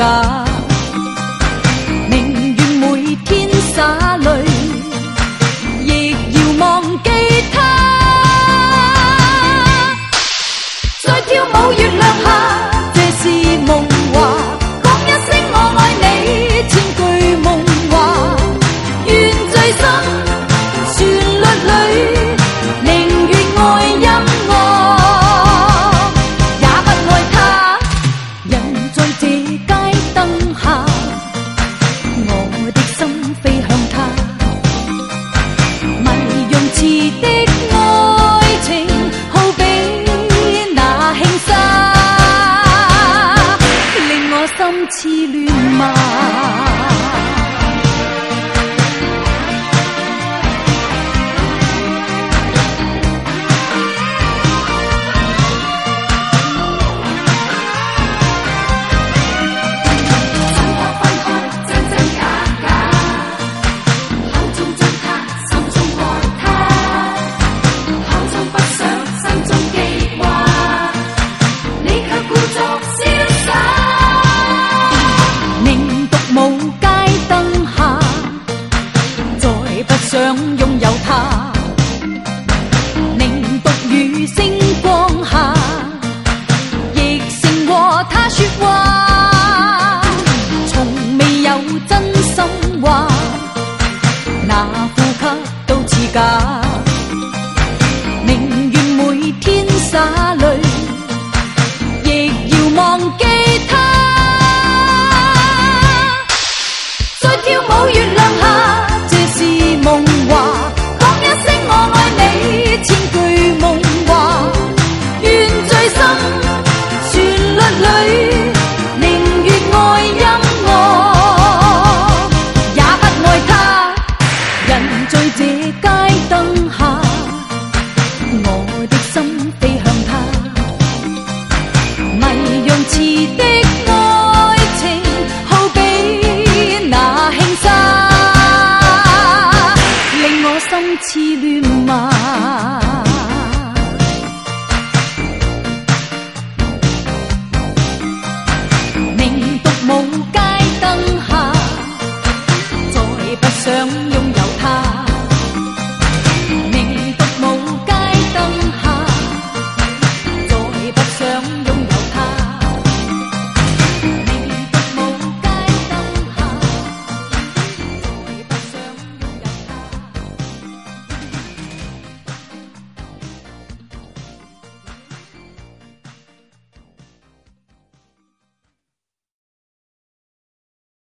假，宁愿每天洒泪，亦要忘记他。在跳舞月亮下，这是梦话，讲一声我爱你，千句梦话，愿醉心旋律里，宁愿爱音乐，也不爱他。人在这街灯下，我的心飞向他，迷用词的爱情，好比那轻纱，令我心痴乱漫。